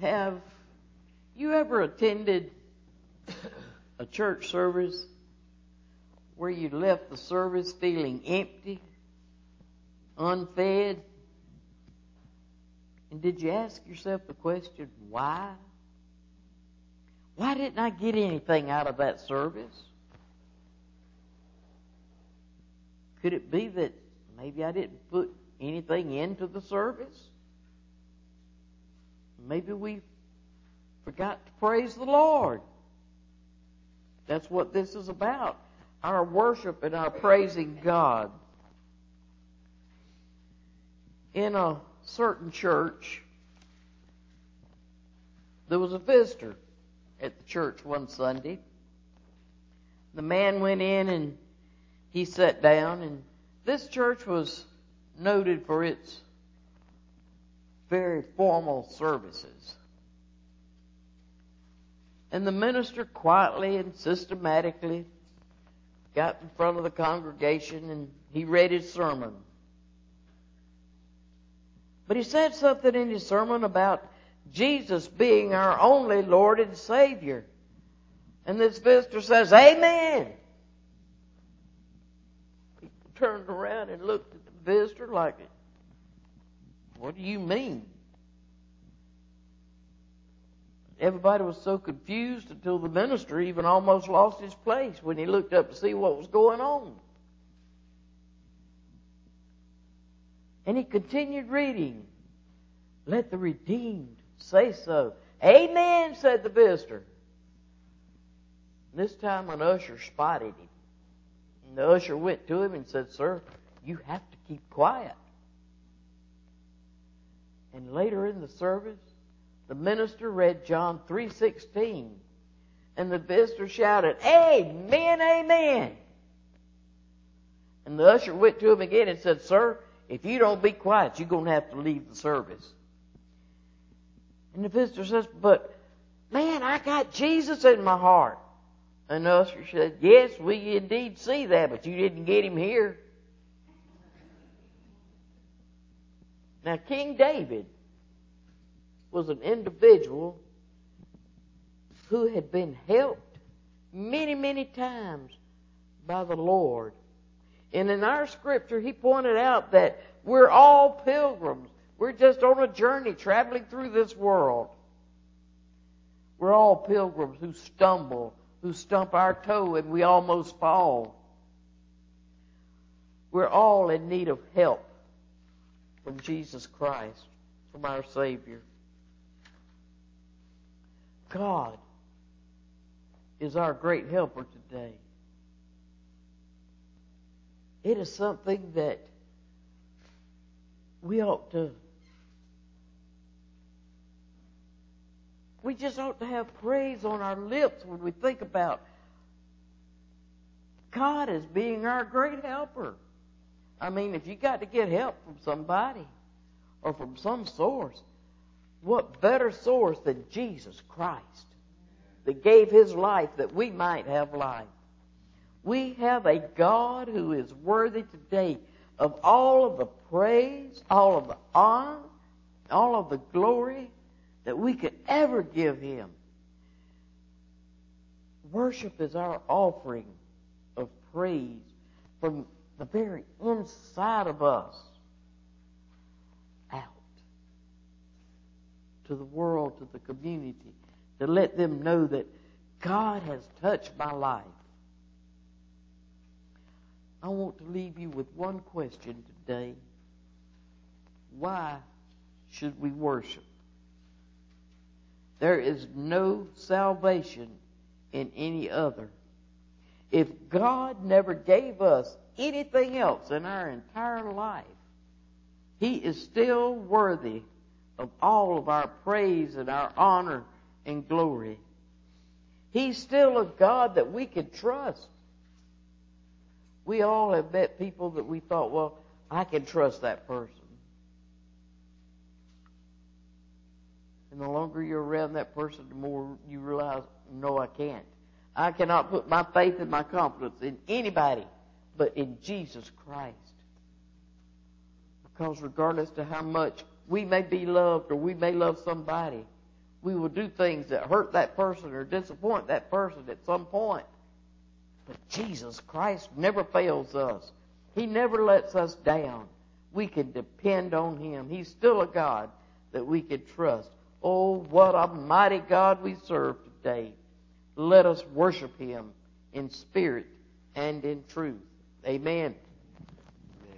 Have you ever attended a church service where you left the service feeling empty, unfed? And did you ask yourself the question, why? Why didn't I get anything out of that service? Could it be that maybe I didn't put anything into the service? Maybe we forgot to praise the Lord. That's what this is about. Our worship and our praising God. In a certain church, there was a visitor at the church one Sunday. The man went in and he sat down, and this church was noted for its very formal services. And the minister quietly and systematically got in front of the congregation and he read his sermon. But he said something in his sermon about Jesus being our only Lord and Savior. And this visitor says, "Amen." He turned around and looked at the visitor like, "What do you mean?" Everybody was so confused until the minister even almost lost his place when he looked up to see what was going on. And he continued reading. "Let the redeemed say so." "Amen," said the visitor. This time an usher spotted him. And the usher went to him and said, "Sir, you have to keep quiet." And later in the service, the minister read John 3:16. And the visitor shouted, "Amen, amen." And the usher went to him again and said, "Sir, if you don't be quiet, you're going to have to leave the service." And the visitor says, "But, man, I got Jesus in my heart." And the usher said, "Yes, we indeed see that, but you didn't get him here." Now, King David was an individual who had been helped many, many times by the Lord. And in our scripture, he pointed out that we're all pilgrims. We're just on a journey traveling through this world. We're all pilgrims who stumble, who stump our toe, and we almost fall. We're all in need of help from Jesus Christ, from our Savior. God is our great helper today. It is something that we just ought to have praise on our lips when we think about God as being our great helper. I mean, if you got to get help from somebody or from some source, what better source than Jesus Christ that gave His life that we might have life? We have a God who is worthy today of all of the praise, all of the honor, all of the glory that we could ever give Him. Worship is our offering of praise from the very inside of us out to the world, to the community, to let them know that God has touched my life. I want to leave you with one question today. Why should we worship? There is no salvation in any other. If God never gave us anything else in our entire life, He is still worthy of all of our praise and our honor and glory. He's still a God that we can trust. We all have met people that we thought, well, I can trust that person. And the longer you're around that person, the more you realize, no, I can't. I cannot put my faith and my confidence in anybody but in Jesus Christ. Because regardless to how much we may be loved or we may love somebody, We will do things that hurt that person or disappoint that person at some point. But Jesus Christ never fails us. He never lets us down. We can depend on Him. He's still a God that we can trust. Oh, what a mighty God we serve today. Let us worship Him in spirit and in truth. Amen.